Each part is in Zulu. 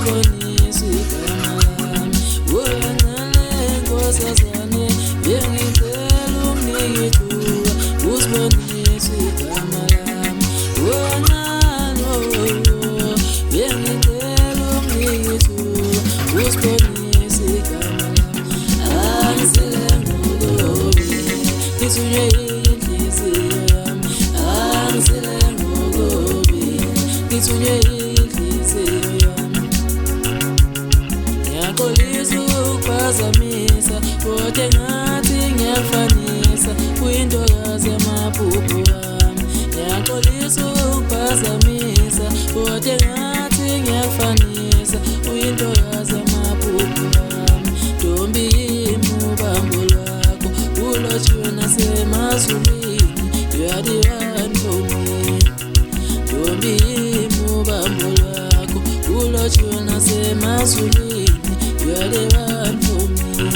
usibonise igama lami. Wena lenkosazane bengicela unginike ithuba, usibonise igama lami. Wena bengicela unginike ithuba, usibonise igama lami. Angisele ngokobi ngithunywe inhliziyo yami, angisele ngokobi ngithunywe inhliziyo yami. Ngiyaxolisa ukuphazamisa, kodwa ngathi ngiyakufanisa kuyintokazi yamaphupho wami. Ngiyaxolisa ukuphazamisa, kodwa ngathi ngiyakufanisa kuyintokazi yamaphupho wami. Ntombi yimi ubambo lwakho, ulotshiwe nasemazulwini, you are the one for me. Ntombi yimi ubambo lwakho, ulotshiwe nasemazulwini, you are the one for me.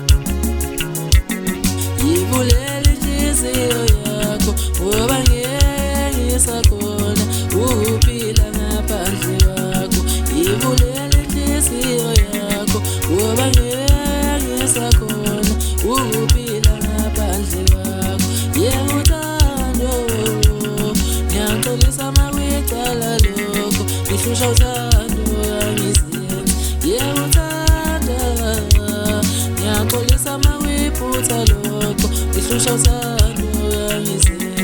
Yivulela inhliziyo yakho ngoba ngeke ngisakhona ukuphila ngaphandle kwakho. Yivulela inhliziyo yakho ngoba ngeke ngisakhona ukuphila ngaphandle kwakho. Yebo uthando, ngiyaxolisa makwicala lokho, ngihlusha uthando angizenzi. Yebo uthando, ngiyaxolisa makwiphutha lokho, ngihlusha uthando angizenzi.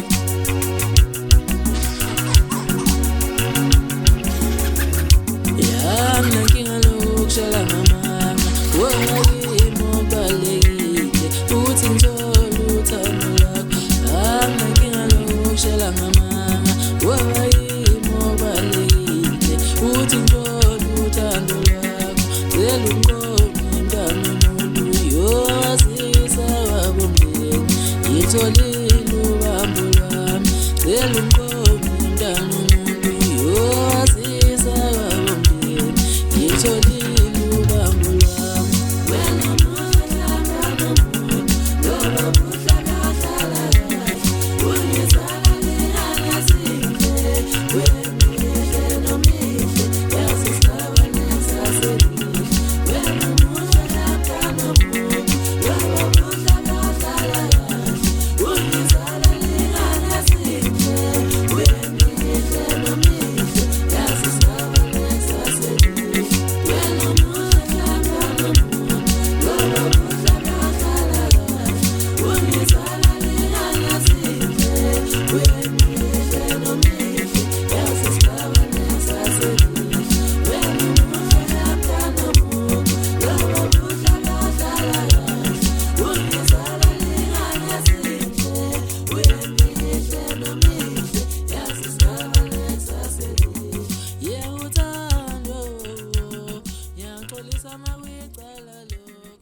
Anginankinga lokushela ngamanga, wena yimi obalulekile ukuthi ngithole uthando lwakho. Anginankinga lokushela ngamanga, wena yimi obalulekile ukuthi ngithole uthando lwakho. Cela ungiqonde mntana womuntu, yowazisa wabomndeni, ngitholile ubambo lwami. Cela ungiqonde mntana womuntu, yowazisa wabomndeni, ngitholile ubambo lwami. Wena muhlangana nomuntu, loba buhlakahlala kahle, ungizala ngingazinhle, wemihle nomihle, yazi sisabane saselihle. Wena muhlangana nomuntu, loba buhlakahlala kahle, ungizala ngingazinhle, wemihle nomihle, yazi sisabane saselihle. Wena muhlangana nomuntu, loba buhlakahlala kahle, ungizala ngingazinhle, wemihle nomihle, yazi sisabane saselihle. Wena muhlangana nomuntu, loba buhlakahlala kahle, ungizala ngingazinhle, wemihle nomihle, yazi sisabane saselihle. Yebo uthando, ngiyaxolisa makwicala lokho.